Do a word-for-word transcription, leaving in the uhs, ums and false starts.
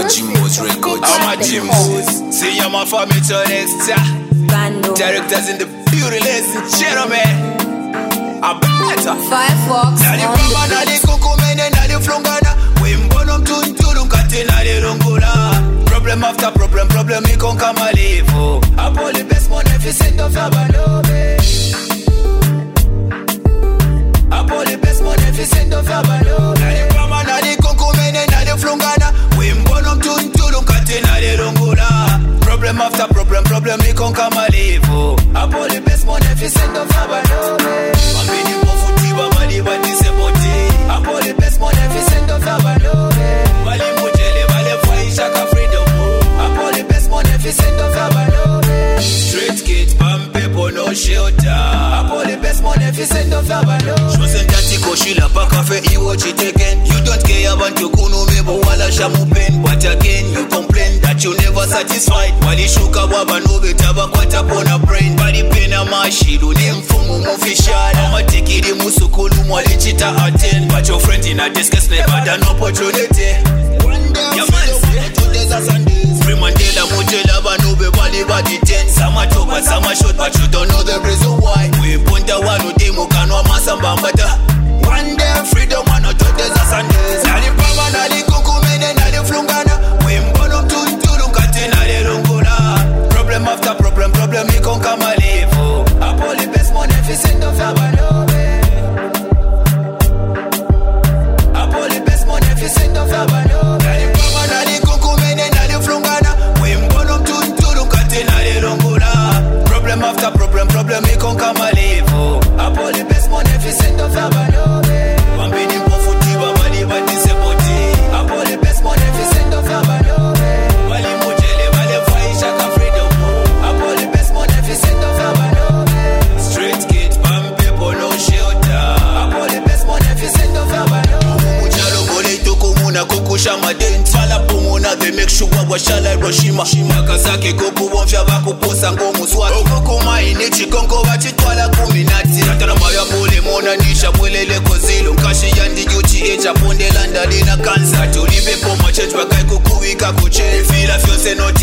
my Jimbos records. I'm my Jimbos. See you my family to next time. Directors in the beauty, ladies and gentlemen. I'm better. Firefox. Nali mama nali kukumene nali flungana. Wimbono mtuntulu mkate nali rungula. Problem after problem, problem ikon kama livo. Apo the best one efficient of Abalobe. Apo the best one efficient of Abalobe. Nali mama nali kukumene nali flungana. Wimbono mtuntulu mkate nali rungula. Problem after problem, problem ikon kama livo. Apo the best one efficient of Abalobe. Mambini mofuti ba mali ba disebote. Apo the best one efficient of Abalobe. Mali mojele male faisha ka freedom. Apo the best one efficient of Abalobe. Straight kids, bam people no shelter. Apo the best one efficient of Abalobe. Shosen tati koshila pa cafe iwo chiteken. You don't care about you kunu mebo wala shamupen. But again you complain that you never satisfied. Wali shuka waba no betaba kwata pona brain. Bali pena mashiru ni mfumu mufishara. Mama tikiri musukulu mwali chita attend. But your friend in a discuss never done opportunity. One day yeah, man, two days are Sundays. Free Mandela mujela banube bali badi ten. Sama topa sama short but you don't know the reason why. We punta wanu demo kanwa masamba mbata. One day freedom one or two days are Sundays. Nali pama nali kukumene nali flungana. We mbono mtuntulu mkate nali rungula. Problem after problem, problem ikon kama livo. Apo the best one efficient of Abalobe. Apo the best one efficient of Abalobe. Nali pama nali kukumene nali flungana. We mbono mtuntulu mkate nali rungula. Problem after problem, problem ikon kama livo. Apo the best one efficient of Abalobe. Mambini mofuti ba mali ba disebote. Apo the best one efficient of Abalobe. Mali mojele male faisha ka freedom. Apo the best one efficient of Abalobe. Straight kids, bam people no shelter. Apo the best one efficient of Abalobe. Mujalo bole tuku muna kukusha maden. Fala pumuna they make sure washala Hiroshima. Nagasaki goku wonfya bakuposa ngomu swati. Okokuma inichi konko bachitwala kuminati. Natana maya pole mona nisha mwelele kozilo. Nkashi yandi yuchi echa ponde landa lina kansa. Tulipe po machange wakai kukuwika kuche. Fila fyose no